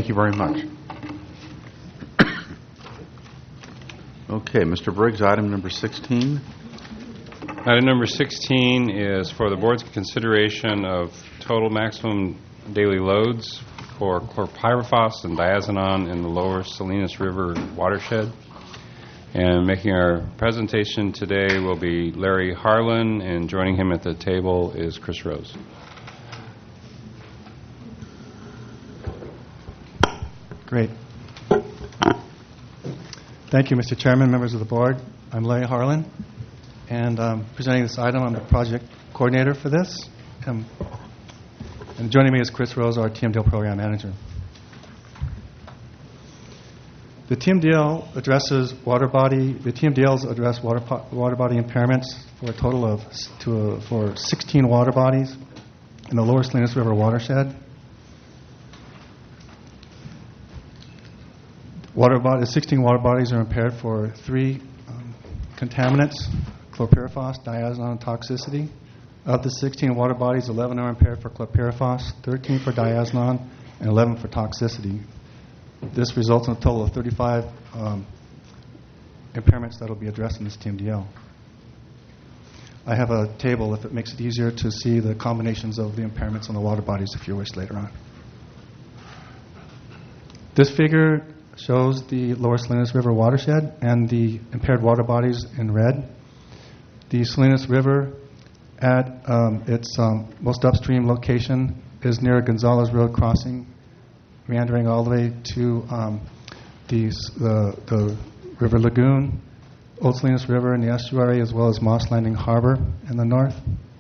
Thank you very much. Okay, Mr. Briggs, item number 16. Item number 16 is for the board's consideration of total maximum daily loads for chlorpyrifos and diazinon in the lower Salinas River watershed. And making our presentation today will be Larry Harlan, and joining him at the table is Chris Rose. Great. Thank you, Mr. Chairman, members of the board. I'm Larry Harlan, and presenting this item. I'm the project coordinator for this. And joining me is Chris Rose, our TMDL program manager. The TMDL addresses water body. The TMDLs address water body impairments for a total of for 16 water bodies in the lower Salinas River watershed. 16 water bodies are impaired for 3 contaminants: chlorpyrifos, diazinon, and toxicity. Of the 16 water bodies, 11 are impaired for chlorpyrifos, 13 for diazinon, and 11 for toxicity. This results in a total of 35 impairments that will be addressed in this TMDL. I have a table if it makes it easier to see the combinations of the impairments on the water bodies if you wish later on. This figure shows the lower Salinas River watershed and the impaired water bodies in red. The Salinas River at its most upstream location is near Gonzales Road crossing, meandering all the way to the River Lagoon, Old Salinas River in the estuary, as well as Moss Landing Harbor in the north.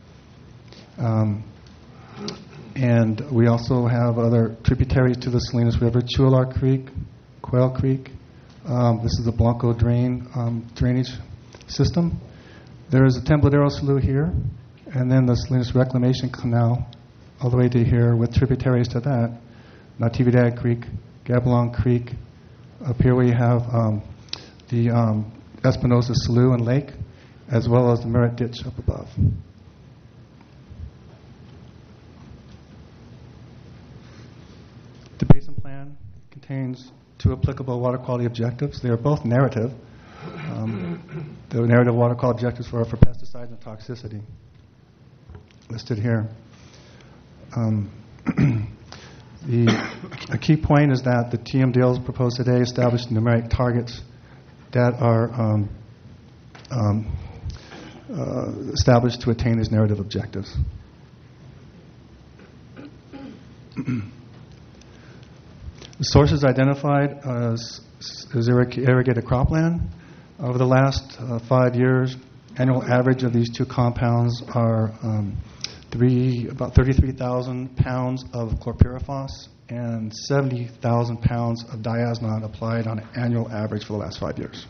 And we also have other tributaries to the Salinas River: Chualar Creek, Quail Creek. This is the Blanco drainage system. There is a Tembladero Slough here, and then the Salinas Reclamation Canal all the way to here with tributaries to that: Natividad Creek, Gabalon Creek. Up here we have the Espinosa Slough and Lake, as well as the Merritt Ditch up above. The basin plan contains 2 applicable water quality objectives. They are both narrative. The narrative water quality objectives for pesticides and toxicity listed here. A key point is that the TMDLs proposed today establish numeric targets that are established to attain these narrative objectives. The sources identified is irrigated cropland. Over the last 5 years, annual average of these 2 compounds are about 33,000 pounds of chlorpyrifos and 70,000 pounds of diazinon applied on an annual average for the last 5 years.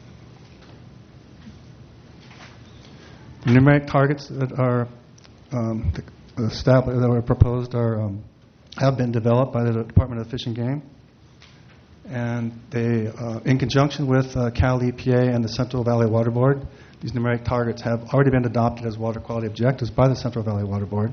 The numeric targets that are established, that were proposed, have been developed by the Department of Fish and Game, and they, in conjunction with Cal EPA and the Central Valley Water Board, these numeric targets have already been adopted as water quality objectives by the Central Valley Water Board.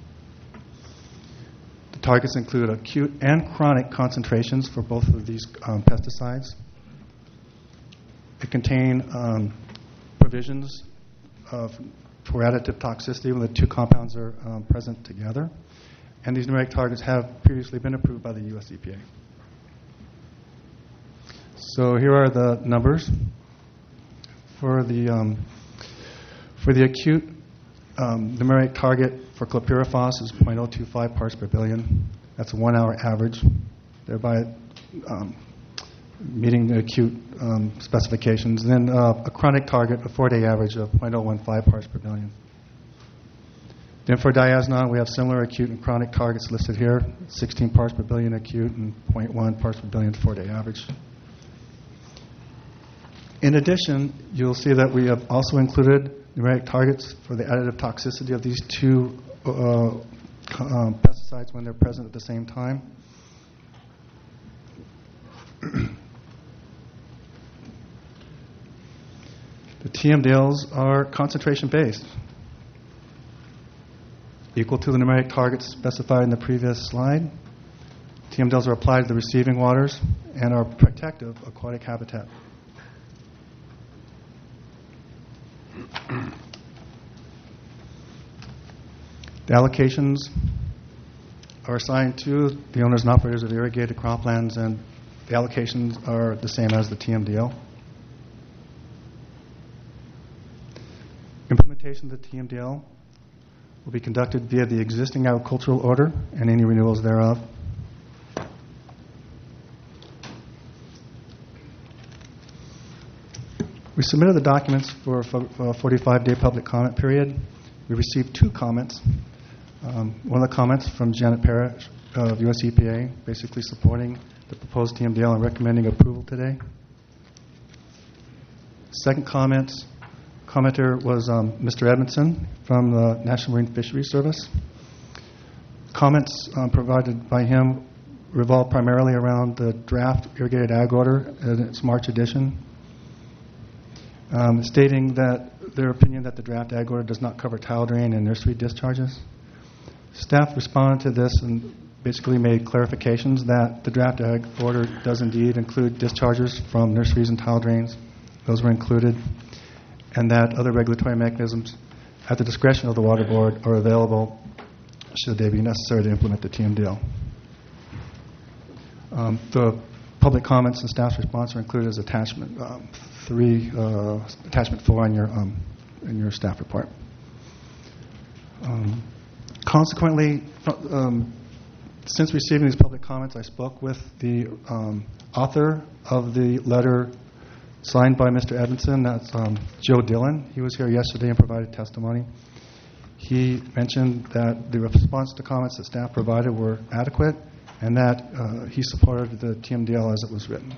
The targets include acute and chronic concentrations for both of these pesticides. They contain provisions for additive toxicity when the 2 compounds are present together. And these numeric targets have previously been approved by the U.S. EPA. So here are the numbers. For the acute, numeric target for chlorpyrifos is 0.025 parts per billion. That's a 1-hour average, thereby meeting the acute specifications. Then a chronic target, a 4-day average of 0.015 parts per billion. Then for diazinon, we have similar acute and chronic targets listed here: 16 parts per billion acute and 0.1 parts per billion 4-day average. In addition, you'll see that we have also included numeric targets for the additive toxicity of these 2 pesticides when they're present at the same time. The TMDLs are concentration-based, equal to the numeric targets specified in the previous slide. TMDLs are applied to the receiving waters and are protective aquatic habitat. The allocations are assigned to the owners and operators of irrigated croplands, and the allocations are the same as the TMDL. Implementation of the TMDL will be conducted via the existing agricultural order and any renewals thereof. We submitted the documents for a 45-day public comment period. We received 2 comments. One of the comments from Janet Parrish of US EPA, basically supporting the proposed TMDL and recommending approval today. Second commenter was Mr. Edmondson from the National Marine Fisheries Service. Comments provided by him revolve primarily around the draft irrigated ag order in its March edition, stating that their opinion that the draft ag order does not cover tile drain and nursery discharges. Staff responded to this and basically made clarifications that the draft ag order does indeed include discharges from nurseries and tile drains. Those were included, and that other regulatory mechanisms at the discretion of the Water Board are available should they be necessary to implement the TMDL. The public comments and staff's response are included as attachment 4 in your staff report. Consequently, since receiving these public comments, I spoke with the author of the letter signed by Mr. Edmondson. That's Joe Dillon. He was here yesterday and provided testimony. He mentioned that the response to comments that staff provided were adequate and that he supported the TMDL as it was written.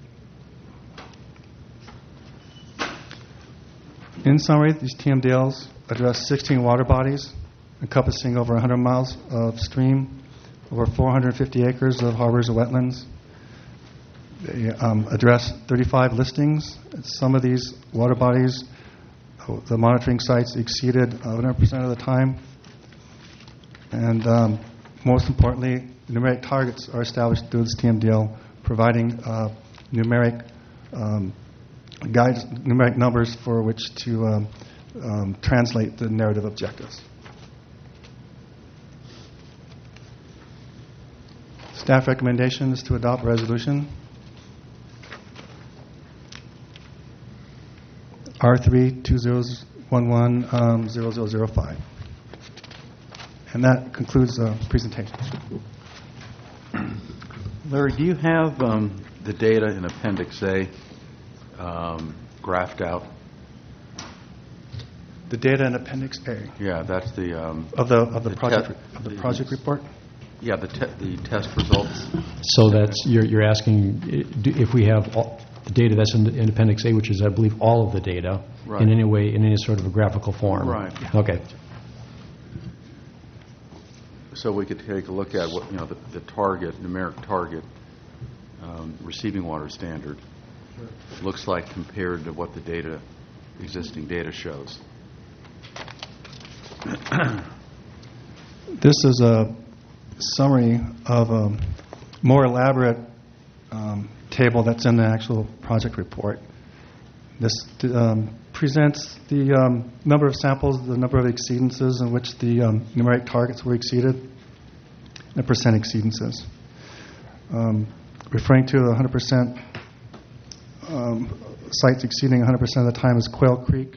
In summary, these TMDLs address 16 water bodies encompassing over 100 miles of stream, over 450 acres of harbors and wetlands. They address 35 listings. Some of these water bodies, the monitoring sites exceeded 100% of the time. And most importantly, numeric targets are established through this TMDL, providing numeric numeric numbers for which to translate the narrative objectives. Staff recommendation is to adopt resolution R3-2011-0005. And that concludes the presentation. Larry, do you have the data in Appendix A graphed out? The data in Appendix A Yeah, that's the of the project report. Yeah, the test results. So that's you're asking if we have the data that's in Appendix A, which is, I believe, all of the data, Right. in any way, in any sort of a graphical form. Right. Okay. So we could take a look at what the target, numeric target, receiving water standard looks like compared to what the existing data shows. This is a summary of a more elaborate table that's in the actual project report. This presents the number of samples, the number of exceedances in which the numeric targets were exceeded, and percent exceedances. Referring to the 100% sites exceeding 100% of the time is Quail Creek.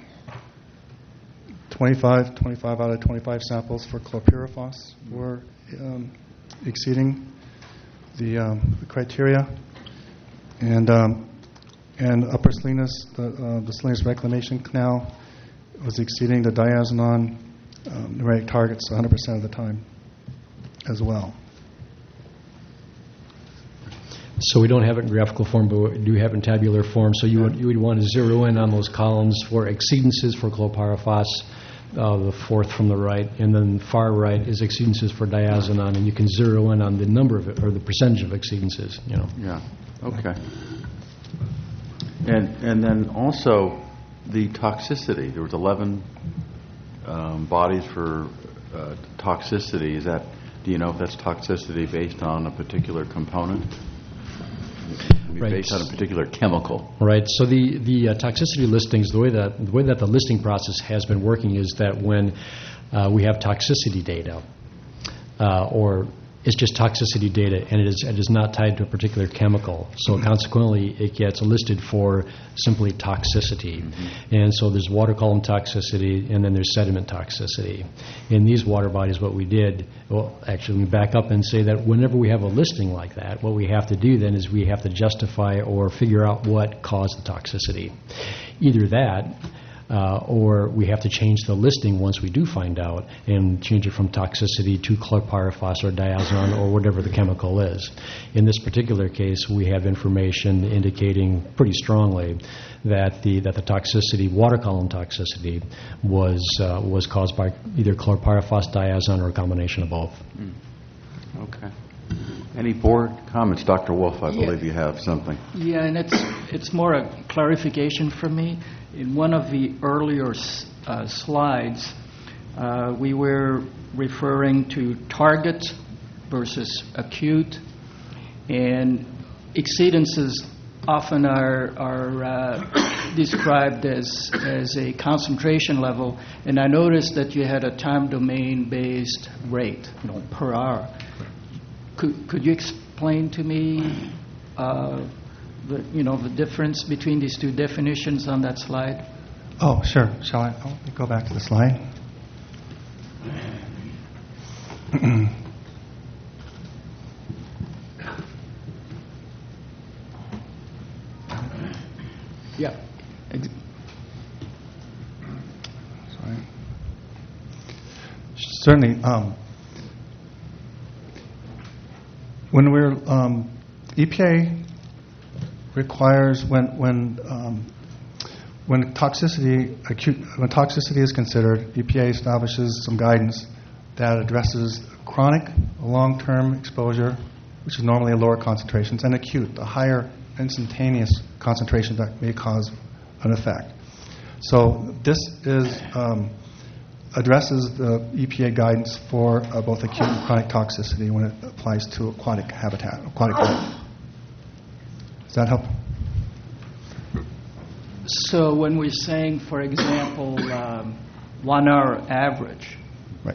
25 out of 25 samples for chlorpyrifos were exceeding the criteria, and Upper Salinas, the Salinas Reclamation Canal, was exceeding the diazinon numeric targets 100% of the time as well. So we don't have it in graphical form, but we do have it in tabular form. So you would want to zero in on those columns for exceedances for chlorpyrifos, the fourth from the right, and then far right is exceedances for diazinon, and you can zero in on the number of it, or the percentage of exceedances. Yeah. Okay. And then also the toxicity. There was 11 bodies for toxicity. Is that Do you know if that's toxicity based on a particular component? Right. Based on a particular chemical? Right. So the toxicity listings, the way that the listing process has been working is that when we have toxicity data, or it's just toxicity data, and it is not tied to a particular chemical. So consequently, it gets listed for simply toxicity. And so there's water column toxicity, and then there's sediment toxicity. In these water bodies, what we did, well, actually, let me back up and say that whenever we have a listing like that, what we have to do then is we have to justify or figure out what caused the toxicity. Either that, or we have to change the listing once we do find out and change it from toxicity to chlorpyrifos or diazinon or whatever the chemical is. In this particular case, we have information indicating pretty strongly that the toxicity, water column toxicity, was caused by either chlorpyrifos, diazinon, or a combination of both. Okay. Any board comments? Dr. Wolf, I believe you have something. Yeah, and it's more a clarification for me. In one of the earlier slides, we were referring to target versus acute, and exceedances often are described as a concentration level, and I noticed that you had a time domain based rate, per hour. Could you explain to me the difference between these two definitions on that slide? Oh, sure. Shall I? Let me go back to the slide. Yeah. Sorry. Certainly. When we're EPA requires when toxicity is considered, EPA establishes some guidance that addresses chronic, long-term exposure, which is normally at lower concentrations, and acute, the higher instantaneous concentration that may cause an effect. So this addresses the EPA guidance for both acute and chronic toxicity when it applies to aquatic habitat, aquatic life. Does that help? So when we're saying, for example, 1 hour average, Right.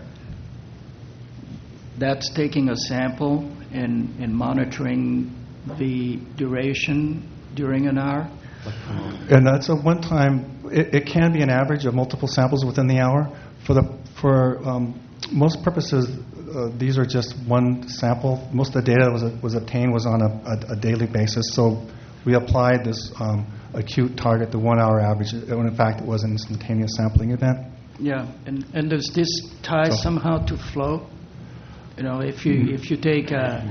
that's taking a sample and monitoring the duration during an hour? And that's a one-time. It can be an average of multiple samples within the hour. For most purposes, these are just one sample. Most of the data that was obtained was on a daily basis. So we applied this acute target, the 1 hour average, when in fact it was an instantaneous sampling event. Yeah, and does this tie somehow to flow? If you take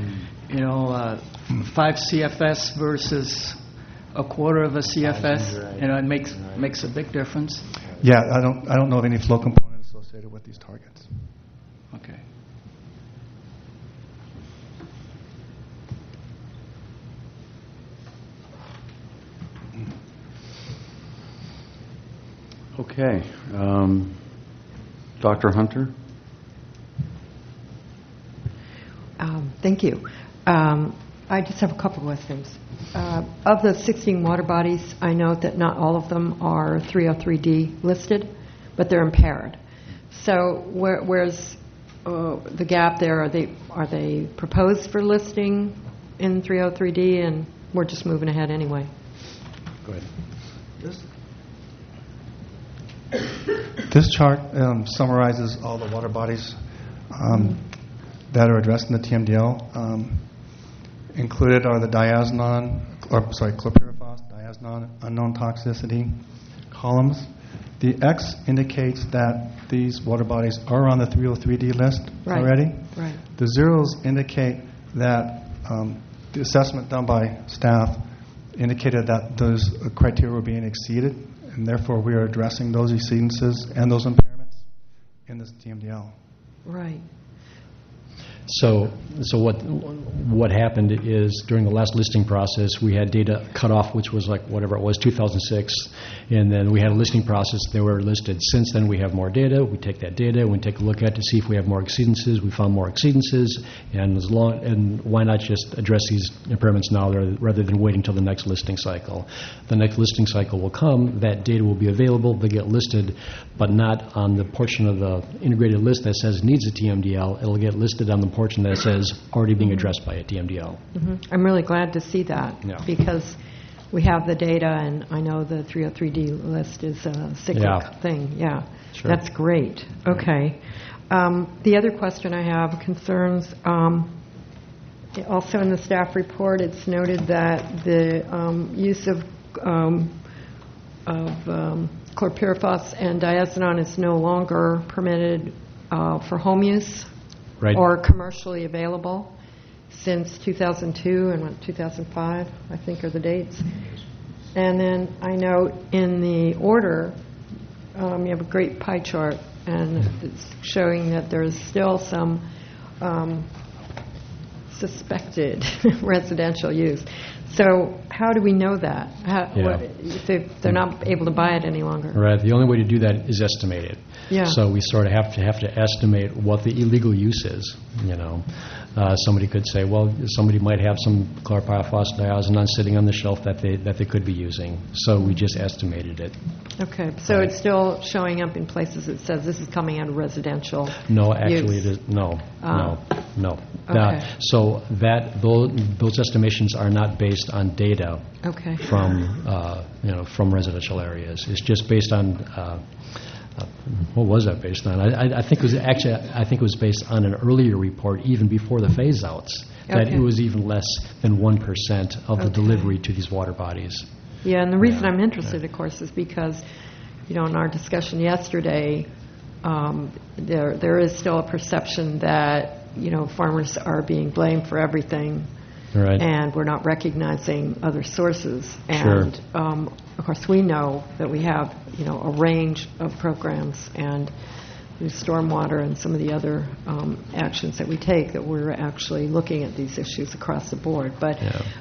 5 CFS versus a quarter of a CFS, it makes a big difference. Yeah, I don't know of any flow component associated with these targets. Okay. Okay. Dr. Hunter? Thank you. I just have a couple of questions. Of the 16 water bodies, I note that not all of them are 303D listed, but they're impaired. So where's the gap there? Are they proposed for listing in 303D, and we're just moving ahead anyway? Go ahead. This chart summarizes all the water bodies that are addressed in the TMDL. Included are the chlorpyrifos, diazinon, unknown toxicity columns. The X indicates that these water bodies are on the 303D list already. Right. The zeros indicate that the assessment done by staff indicated that those criteria were being exceeded, and therefore we are addressing those exceedances and those impairments in this TMDL. Right. So what happened is during the last listing process, we had data cut off, which was like whatever it was, 2006, and then we had a listing process. They were listed. Since then, we have more data. We take that data, we take a look at it to see if we have more exceedances. We found more exceedances, and why not just address these impairments now rather than waiting until the next listing cycle? The next listing cycle will come. That data will be available. They get listed, but not on the portion of the integrated list that says needs a TMDL. It'll get listed on the portion that says already being addressed by a TMDL. I'm really glad to see that Yeah. because we have the data, and I know the 303D list is a cyclic Yeah. thing. Yeah, Sure. that's great. Okay. The other question I have concerns, also in the staff report, it's noted that the use of chlorpyrifos and diazinon is no longer permitted for home use. Right. Or commercially available since 2002 and 2005, I think are the dates. And then I note in the order, you have a great pie chart, and it's showing that there's still some suspected residential use. So how do we know that? If they're not able to buy it any longer? Right. The only way to do that is estimate it. Yeah. So we sort of have to estimate what the illegal use is. Somebody could say, well, somebody might have some chlorpyrifos diazinon sitting on the shelf that they could be using. So we just estimated it. Okay. So it's still showing up in places that says this is coming out of residential. No, actually, use. it is no. Okay. So those estimations are not based on data Okay. from residential areas. It's just based on what was that based on? I think it was based on an earlier report, even before the phase outs, that Okay. it was even less than 1% of the delivery to these water bodies. Yeah, and the reason I'm interested, of course, is because, in our discussion yesterday, there is still a perception that, farmers are being blamed for everything, Right. and we're not recognizing other sources. Sure. And, of course, we know that we have, a range of programs and through stormwater and some of the other actions that we take, that we're actually looking at these issues across the board. But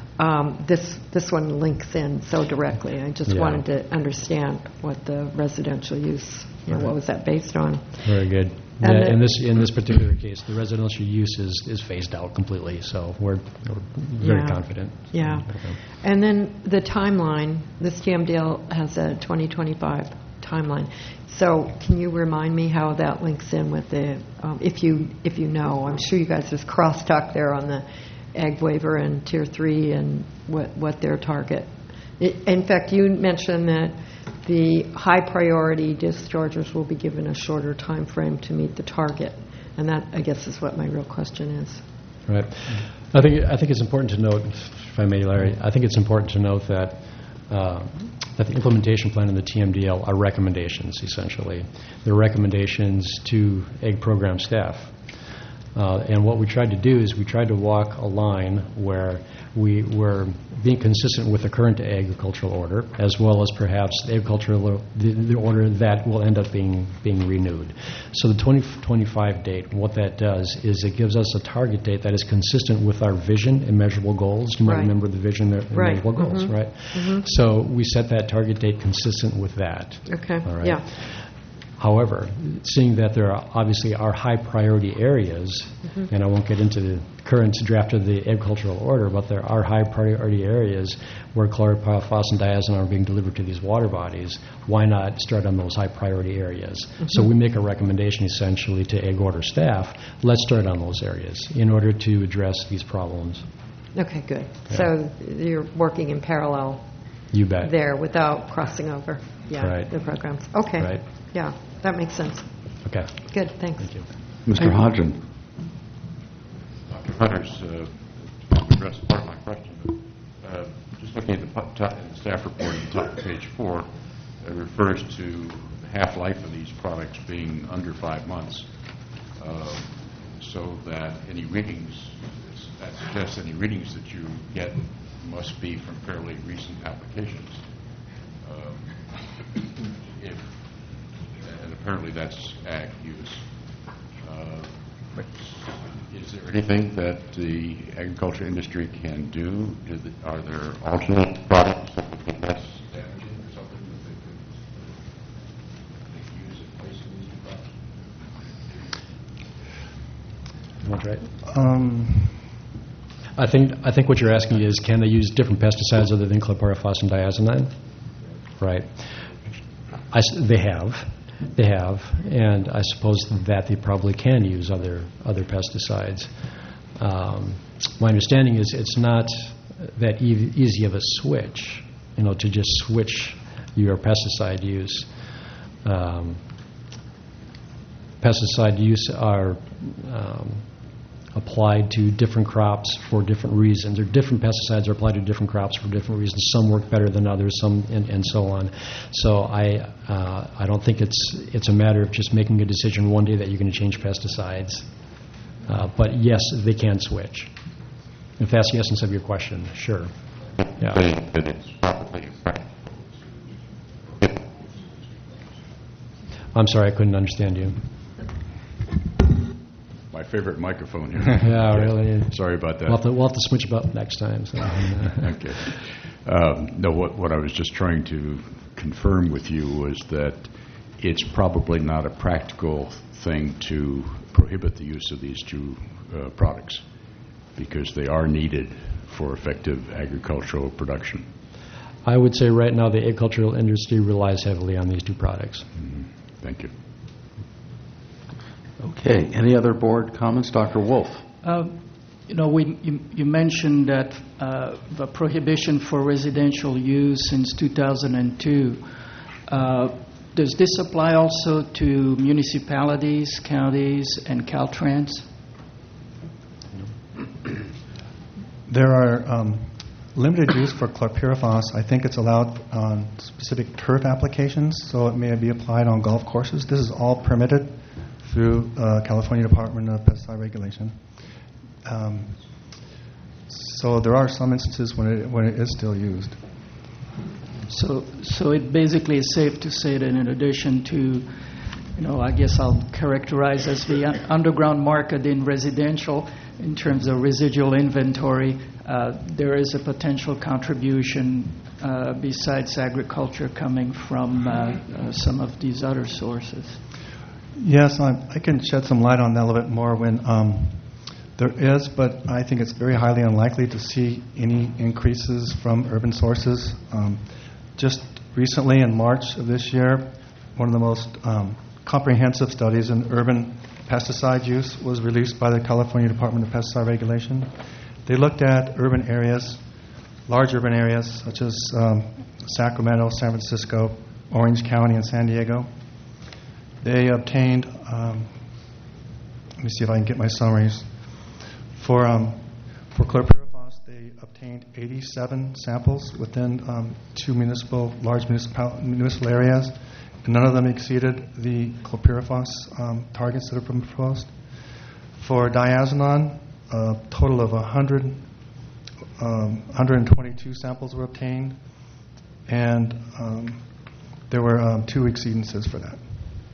this one links in so directly. I just wanted to understand what the residential use, what was that based on? Very good. And Yeah, in this particular case, the residential use is phased out completely, so we're very confident. Yeah. Okay. And then the timeline, this TMDL has a 2025 timeline. So can you remind me how that links in with the, if you know, I'm sure you guys, there's crosstalk there on the ag waiver and Tier 3 and what their target. In fact, you mentioned that the high priority dischargers will be given a shorter time frame to meet the target. And that, I guess, is what my real question is. Right. I think it's important to note, if I may, Larry, I think it's important to note that the implementation plan and the TMDL are recommendations, essentially. They're recommendations to ag program staff. And what we tried to do is we tried to walk a line where we were being consistent with the current agricultural order, as well as perhaps the agricultural the order that will end up being renewed. So the 2025 date, what that does is it gives us a target date that is consistent with our vision and measurable goals. You might remember the vision and measurable goals, right? So we set that target date consistent with that. Okay. All right? Yeah. However, seeing that there are obviously are high priority areas, and I won't get into the current draft of the agricultural order, but there are high priority areas where chlorpyrifos and diazinon are being delivered to these water bodies. Why not start on those high priority areas? So we make a recommendation essentially to ag order staff, let's start on those areas in order to address these problems. Okay, good. Yeah. So you're working in parallel You bet. there without crossing over. Yeah, Right. the programs. Okay. Right. Yeah, that makes sense. Okay. Good, thanks. Thank you. Mr. Hodgin. Dr. Hunter's addressed part of my question. But, just looking at the staff report at the top of page 4, it refers to the half-life of these products being under 5 months, so that any readings, that suggests any readings that you get must be from fairly recent applications. And apparently that's ag use. Is there anything that the agriculture industry can do? Are there alternate products that would be less damaging or something that they could use in place of these new products? That's right. I think what you're asking is, can they use different pesticides other than chlorpyrifos and diazonine? Right. They have, and I suppose that they probably can use other pesticides. My understanding is it's not that easy of a switch, to just switch your pesticide use. Pesticide use are applied to different crops for different reasons, or different pesticides are applied to different crops for different reasons. Some work better than others, some and so on. So I don't think it's a matter of just making a decision one day that you're going to change pesticides. But yes, they can switch. If that's the essence of your question, sure. Yeah. That it's probably practical. I'm sorry, I couldn't understand you. My favorite microphone here. Yeah, really. Sorry about that. We'll have to switch it up next time. So. Okay. No, what I was just trying to confirm with you was that it's probably not a practical thing to prohibit the use of these two products because they are needed for effective agricultural production. I would say right now the agricultural industry relies heavily on these two products. Mm-hmm. Thank you. Okay. Any other board comments? Dr. Wolf? You mentioned that the prohibition for residential use since 2002. Does this apply also to municipalities, counties, and Caltrans? There are limited use for chlorpyrifos. I think it's allowed on specific turf applications, so it may be applied on golf courses. This is all permitted through California Department of Pesticide Regulation. So there are some instances when it is still used. So it basically is safe to say that in addition to, I guess I'll characterize as the underground market in residential in terms of residual inventory, there is a potential contribution besides agriculture coming from some of these other sources. Yes, I can shed some light on that a little bit more when there is, but I think it's very highly unlikely to see any increases from urban sources. Just recently, in March of this year, one of the most comprehensive studies in urban pesticide use was released by the California Department of Pesticide Regulation. They looked at urban areas, large urban areas such as Sacramento, San Francisco, Orange County, and San Diego. They obtained, let me see if I can get my summaries. For chlorpyrifos, they obtained 87 samples within two large municipal areas, and none of them exceeded the chlorpyrifos targets that are proposed. For diazinon, a total of 122 samples were obtained, and there were two exceedances for that.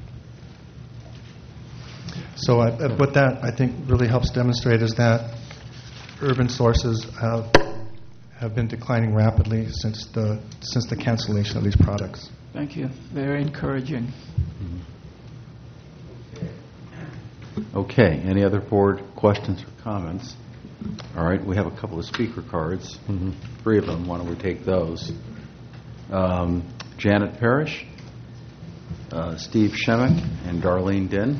So what that, I think, really helps demonstrate is that urban sources have been declining rapidly since the cancellation of these products. Thank you. Very encouraging. Okay. Any other board questions or comments? All right. We have a couple of speaker cards. Mm-hmm. 3 of them. Why don't we take those? Janet Parrish, Steve Shemek, and Darlene Din.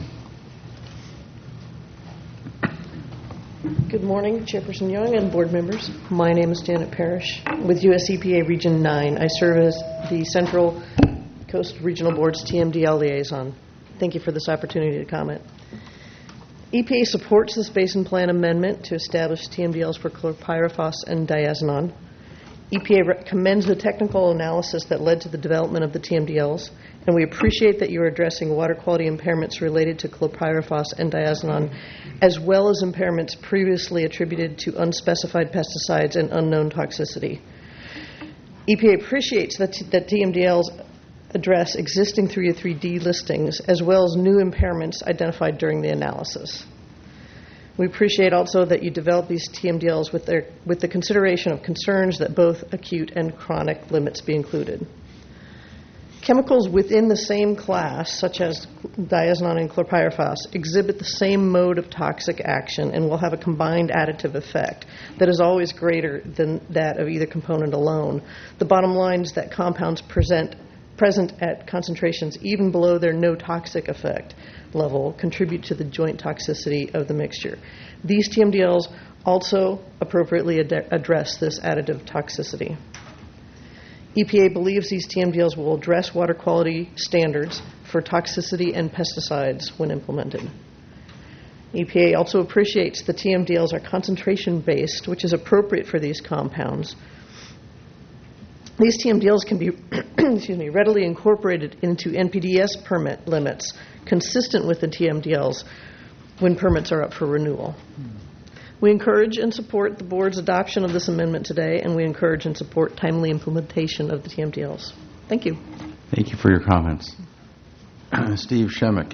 Good morning, Chairperson Young and board members. My name is Janet Parrish with U.S. EPA Region 9. I serve as the Central Coast Regional Board's TMDL liaison. Thank you for this opportunity to comment. EPA supports this Basin Plan amendment to establish TMDLs for chlorpyrifos and diazinon. EPA commends the technical analysis that led to the development of the TMDLs, and we appreciate that you are addressing water quality impairments related to chlorpyrifos and diazinon, as well as impairments previously attributed to unspecified pesticides and unknown toxicity. EPA appreciates that TMDLs address existing 303D listings, as well as new impairments identified during the analysis. We appreciate also that you develop these TMDLs with the consideration of concerns that both acute and chronic limits be included. Chemicals within the same class, such as diazinon and chlorpyrifos, exhibit the same mode of toxic action and will have a combined additive effect that is always greater than that of either component alone. The bottom line is that compounds present at concentrations even below their no toxic effect level contribute to the joint toxicity of the mixture. These TMDLs also appropriately address this additive toxicity. EPA believes these TMDLs will address water quality standards for toxicity and pesticides when implemented. EPA also appreciates the TMDLs are concentration-based, which is appropriate for these compounds. These TMDLs can be readily incorporated into NPDES permit limits consistent with the TMDLs when permits are up for renewal. We encourage and support the board's adoption of this amendment today, and we encourage and support timely implementation of the TMDLs. Thank you. Thank you for your comments. Steve Shemek.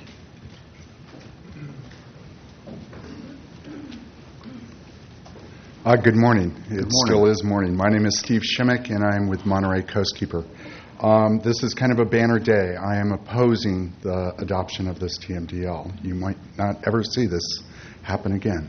Good morning. Good morning. Still is morning. My name is Steve Shemek, and I'm with Monterey Coastkeeper. This is kind of a banner day. I am opposing the adoption of this TMDL. You might not ever see this happen again.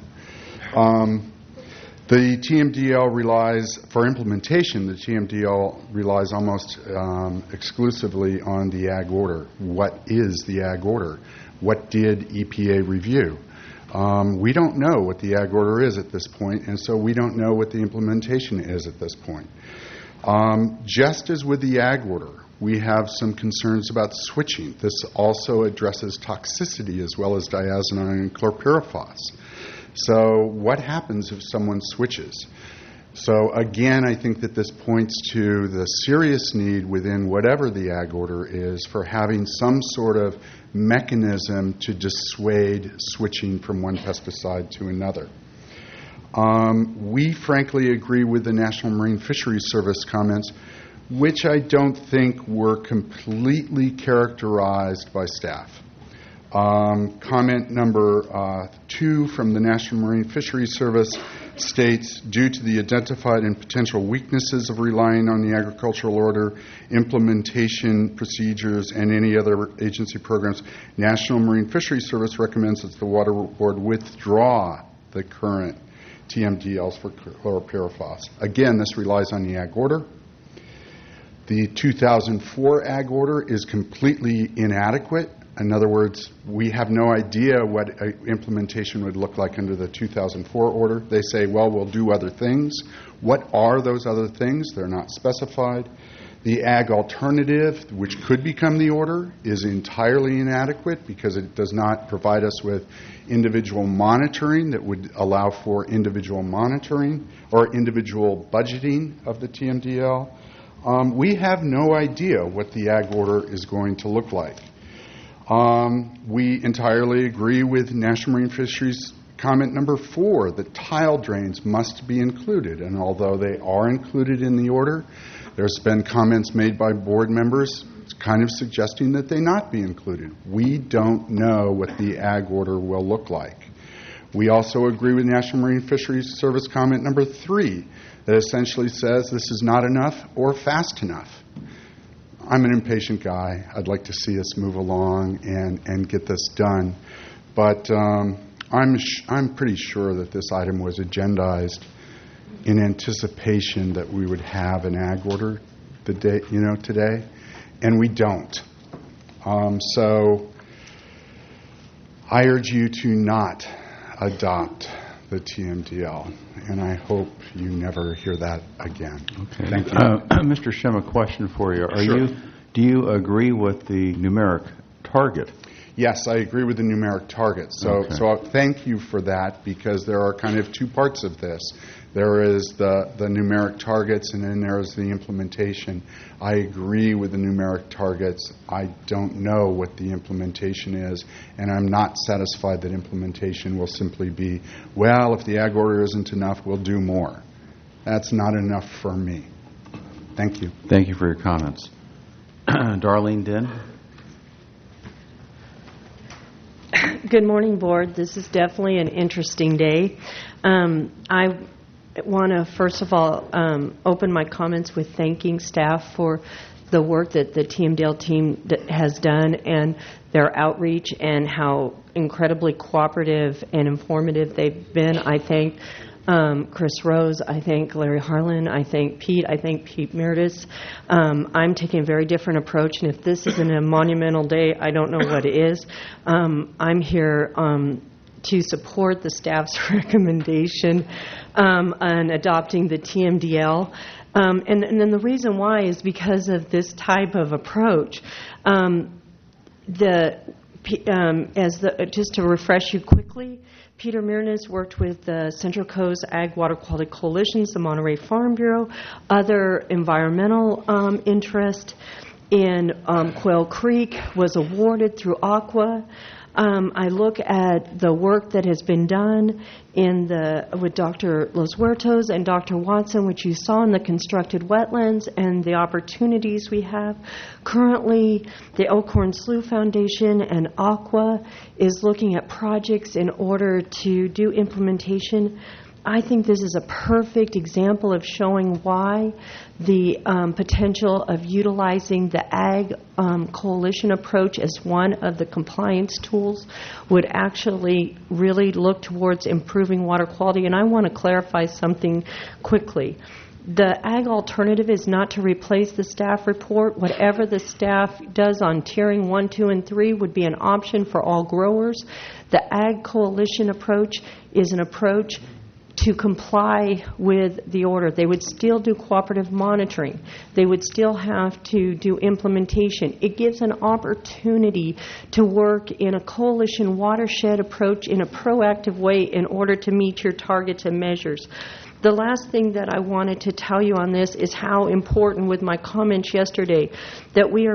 The TMDL relies, for implementation, the TMDL relies almost exclusively on the Ag Order. What is the Ag Order? What did EPA review? We don't know what the Ag Order is at this point, and so we don't know what the implementation is at this point. Just as with the Ag Order, we have some concerns about switching. This also addresses toxicity as well as diazinon and chlorpyrifos. So what happens if someone switches? So again, I think that this points to the serious need within whatever the Ag Order is for having some sort of mechanism to dissuade switching from one pesticide to another. We frankly agree with the National Marine Fisheries Service comments, which I don't think were completely characterized by staff. Comment number 2 from the National Marine Fisheries Service states, due to the identified and potential weaknesses of relying on the agricultural order, implementation procedures, and any other agency programs, National Marine Fisheries Service recommends that the Water Board withdraw the current TMDLs for chlorpyrifos. Again, this relies on the Ag Order. The 2004 Ag Order is completely inadequate. In other words, we have no idea what implementation would look like under the 2004 order. They say, well, we'll do other things. What are those other things? They're not specified. The Ag Alternative, which could become the order, is entirely inadequate because it does not provide us with individual monitoring that would allow for individual monitoring or individual budgeting of the TMDL. We have no idea what the Ag Order is going to look like. We entirely agree with National Marine Fisheries comment number 4, that tile drains must be included. And although they are included in the order, there's been comments made by board members kind of suggesting that they not be included. We don't know what the Ag Order will look like. We also agree with National Marine Fisheries Service comment number 3, that essentially says this is not enough or fast enough. I'm an impatient guy. I'd like to see us move along and get this done. But I'm pretty sure that this item was agendized in anticipation that we would have an Ag Order today, and we don't. So I urge you to not adopt the TMDL, and I hope you never hear that again. Okay. Thank you. Mr. Shem, a question for you. Sure. Do you agree with the numeric target? Yes, I agree with the numeric target. So thank you for that, because there are kind of two parts of this. There is the numeric targets, and then there is the implementation. I agree with the numeric targets. I don't know what the implementation is, and I'm not satisfied that implementation will simply be, well, if the Ag Order isn't enough, we'll do more. That's not enough for me. Thank you. Thank you for your comments. Darlene Din? Good morning, Board. This is definitely an interesting day. I want to, first of all, open my comments with thanking staff for the work that the TMDL team has done and their outreach and how incredibly cooperative and informative they've been. I thank Chris Rose, I thank Larry Harlan, I thank Pete Meredith. I'm taking a very different approach, and if this isn't a monumental day, I don't know what is. I'm here to support the staff's recommendation on adopting the TMDL. And then the reason why is because of this type of approach. Just to refresh you quickly, Peter Meredith worked with the Central Coast Ag Water Quality Coalitions, the Monterey Farm Bureau, other environmental interest in Quail Creek, was awarded through Aqua. I look at the work that has been done with Dr. Los Huertos and Dr. Watson, which you saw in the constructed wetlands, and the opportunities we have. Currently, the Elkhorn Slough Foundation and Aqua is looking at projects in order to do implementation. I think this is a perfect example of showing why the potential of utilizing the Ag Coalition approach as one of the compliance tools would actually really look towards improving water quality. And I want to clarify something quickly. The Ag alternative is not to replace the staff report. Whatever the staff does on tiering 1, 2, and 3 would be an option for all growers. The Ag Coalition approach is an approach to comply with the order. They would still do cooperative monitoring. They would still have to do implementation. It gives an opportunity to work in a coalition watershed approach in a proactive way in order to meet your targets and measures. The last thing that I wanted to tell you on this is how important, with my comments yesterday, that we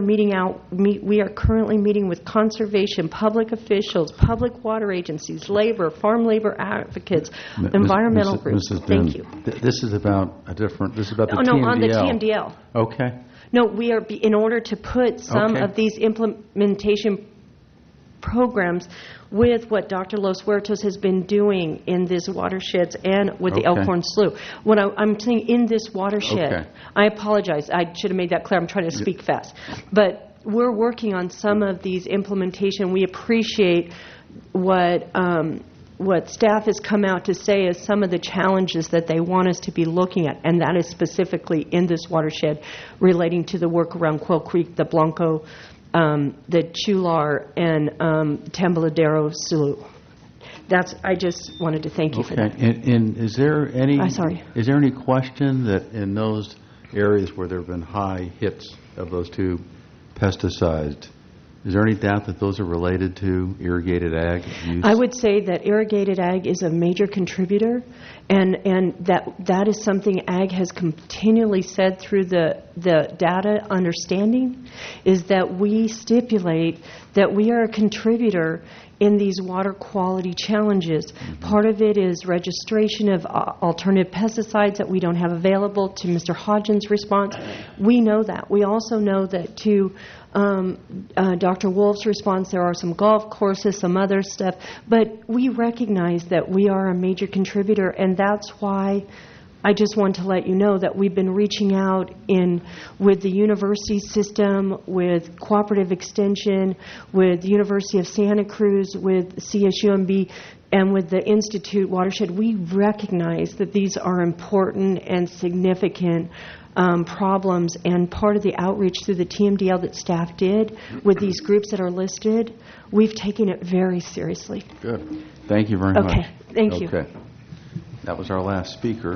are currently meeting with conservation, public officials, public water agencies, labor, farm labor advocates, environmental groups. Thank you. This is about the TMDL. No, on the TMDL. Okay. No, we are, in order to put some of these implementation programs with what Dr. Los Huertos has been doing in these watersheds and with the Elkhorn Slough. What I'm saying, in this watershed, I apologize, I should have made that clear, I'm trying to speak fast. But we're working on some of these implementation. We appreciate what staff has come out to say is some of the challenges that they want us to be looking at, and that is specifically in this watershed relating to the work around Quail Creek, the Blanco, the Chular, and Tambaladero Slough. I just wanted to thank you for that. And is there any? Sorry. Is there any question that in those areas where there have been high hits of those two pesticides, is there any doubt that those are related to irrigated ag use? I would say that irrigated ag is a major contributor, and that is something ag has continually said through the data understanding, is that we stipulate that we are a contributor in these water quality challenges. Part of it is registration of alternative pesticides that we don't have available, to Mr. Hodgins' response. We know that. We also know that to Dr. Wolf's response, there are some golf courses, some other stuff, but we recognize that we are a major contributor, and that's why I just want to let you know that we've been reaching out with the university system, with Cooperative Extension, with the University of Santa Cruz, with CSUMB, and with the Institute Watershed. We recognize that these are important and significant problems, and part of the outreach through the TMDL that staff did with these groups that are listed, we've taken it very seriously. Good. Thank you very much. Okay. Thank you. Okay. That was our last speaker.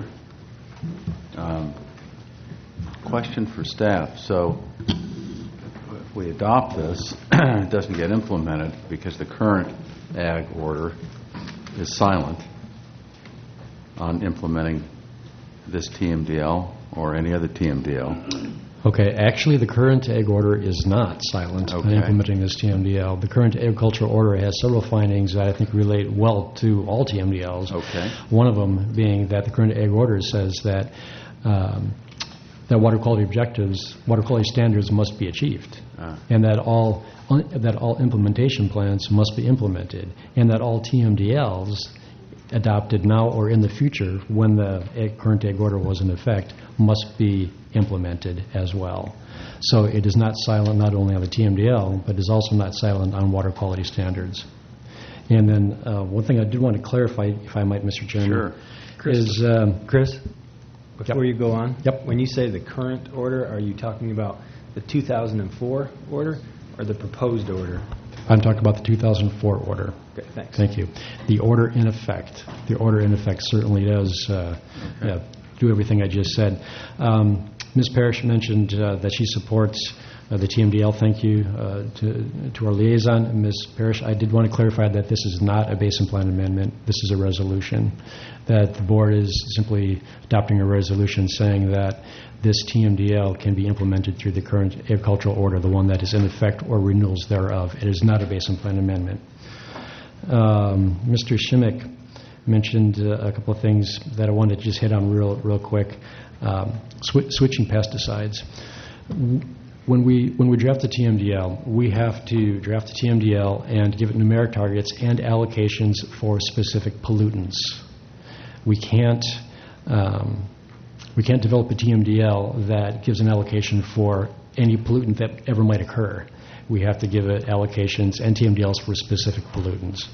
Question for staff. So if we adopt this, it doesn't get implemented because the current ag order is silent on implementing this TMDL or any other TMDL. Okay, actually the current ag order is not silent on implementing this TMDL. The current agricultural order has several findings that I think relate well to all TMDLs. Okay. One of them being that the current ag order says that that water quality objectives, water quality standards must be achieved, and that all implementation plans must be implemented, and that all TMDLs adopted now or in the future when the current egg order was in effect must be implemented as well. So it is not silent not only on the TMDL, but is also not silent on water quality standards. And then one thing I did want to clarify, if I might, Mr. Chairman, is Chris, before you go on, Yep. when you say the current order, are you talking about the 2004 order or the proposed order? I'm talking about the 2004 order. Okay, thanks. Thank you. The order in effect. The order in effect certainly does do everything I just said. Ms. Parrish mentioned that she supports the TMDL. Thank you to our liaison, Ms. Parrish. I did want to clarify that this is not a basin plan amendment. This is a resolution. That the board is simply adopting a resolution saying that this TMDL can be implemented through the current agricultural order, the one that is in effect or renewals thereof. It is not a basin plan amendment. Mr. Shimmick mentioned a couple of things that I wanted to just hit on real quick. Switching pesticides. When we draft the TMDL, we have to draft the TMDL and give it numeric targets and allocations for specific pollutants. We can't develop a TMDL that gives an allocation for any pollutant that ever might occur. We have to give it allocations and TMDLs for specific pollutants.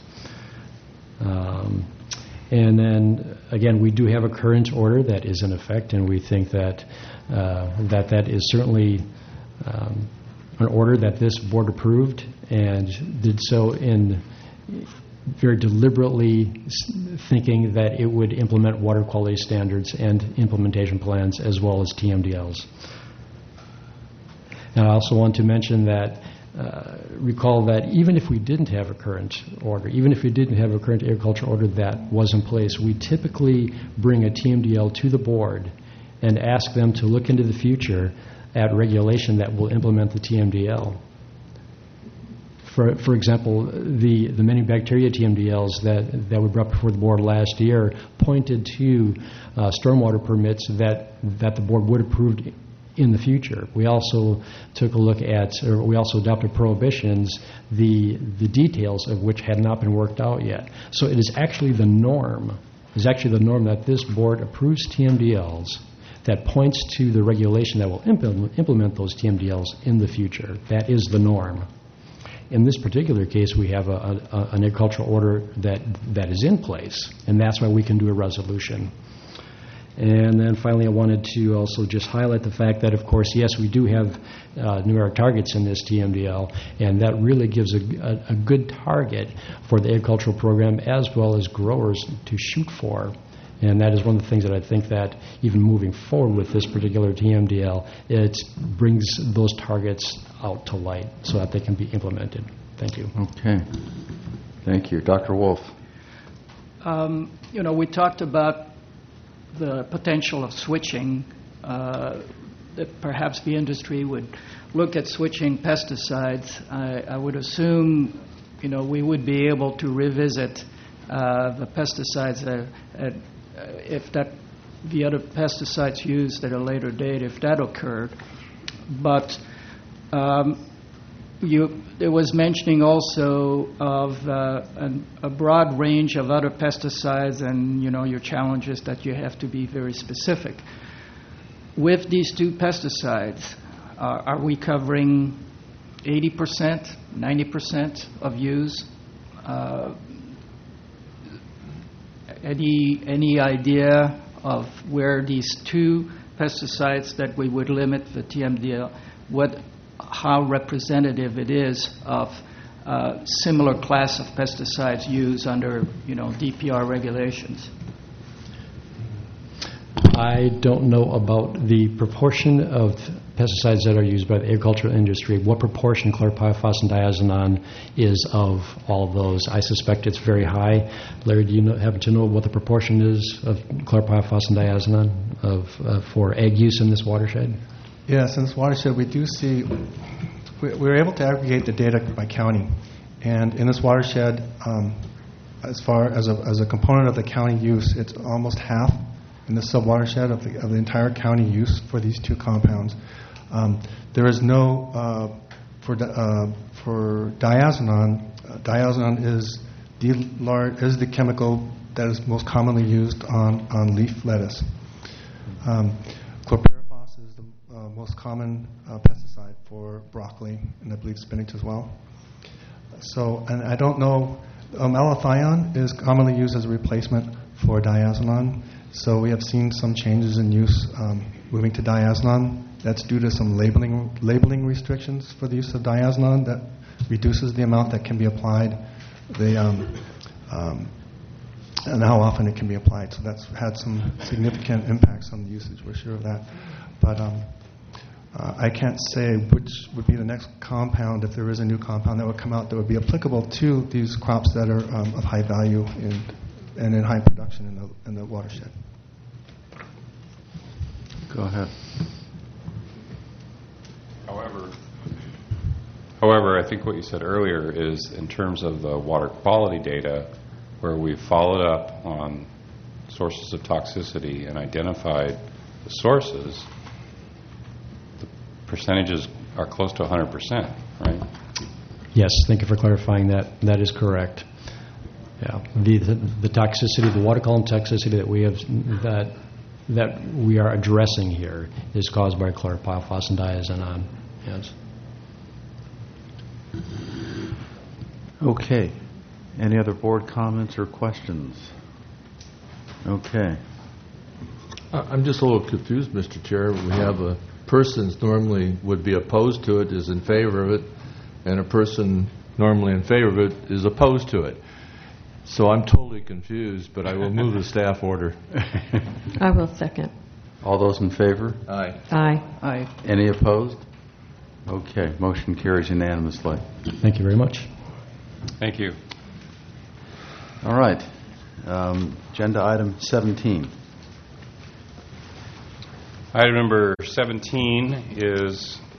And then, again, we do have a current order that is in effect, and we think that that is certainly an order that this board approved and did so in very deliberately thinking that it would implement water quality standards and implementation plans as well as TMDLs. And I also want to mention that recall that even if we didn't have a current order, even if we didn't have a current agriculture order that was in place, we typically bring a TMDL to the board and ask them to look into the future at regulation that will implement the TMDL. For example, the many bacteria TMDLs that were brought before the board last year pointed to stormwater permits that the board would approve in the future. We also took a look at, or we also adopted prohibitions, the details of which had not been worked out yet. So it is actually the norm. It's actually the norm that this board approves TMDLs that points to the regulation that will implement those TMDLs in the future. That is the norm. In this particular case, we have an agricultural order that is in place, and that's why we can do a resolution. And then finally, I wanted to also just highlight the fact that, of course, yes, we do have numeric targets in this TMDL, and that really gives a good target for the agricultural program as well as growers to shoot for. And that is one of the things that I think that even moving forward with this particular TMDL, it brings those targets out to light so that they can be implemented. Thank you. Okay. Thank you. Dr. Wolf. We talked about the potential of switching, that perhaps the industry would look at switching pesticides. I would assume, we would be able to revisit the pesticides if the other pesticides used at a later date, if that occurred. But there was mentioning also of a broad range of other pesticides and, your challenges that you have to be very specific. With these two pesticides, are we covering 80%, 90% of use? Any idea of where these two pesticides that we would limit the TMDL, how representative it is of similar class of pesticides used under, DPR regulations? I don't know about the proportion of pesticides that are used by the agricultural industry. What proportion chlorpyrifos and diazinon is of all of those? I suspect it's very high. Larry, do you happen to know what the proportion is of chlorpyrifos and diazinon for ag use in this watershed? Yes, in this watershed we do see, we're able to aggregate the data by county. And in this watershed, as far as a component of the county use, it's almost half in the subwatershed of the entire county use for these two compounds. There is no, for diazinon, diazinon is the chemical that is most commonly used on leaf lettuce. Chlorpyrifos is the most common pesticide for broccoli, and I believe spinach as well. So, and I don't know, malathion is commonly used as a replacement for diazinon. So we have seen some changes in use moving to diazinon. That's due to some labeling restrictions for the use of diazinon that reduces the amount that can be applied, and how often it can be applied. So that's had some significant impacts on the usage. We're sure of that. But I can't say which would be the next compound, if there is a new compound that would come out that would be applicable to these crops that are of high value and in high production in the watershed. Go ahead. However, I think what you said earlier is in terms of the water quality data, where we followed up on sources of toxicity and identified the sources, the percentages are close to 100%, right? Yes, thank you for clarifying that. That is correct. Yeah, the toxicity, the water column toxicity that we have, that we are addressing here is caused by chlorpyrifos and diazinon. Yes. Okay. Any other board comments or questions? Okay. I'm just a little confused, Mr. Chair. We have a person normally would be opposed to it is in favor of it, and a person normally in favor of it is opposed to it. So I'm totally confused, but I will move the staff order. I will second. All those in favor? Aye. Aye. Aye. Any opposed? Okay. Motion carries unanimously. Thank you very much. Thank you. All right. Agenda item 17. Item number 17 is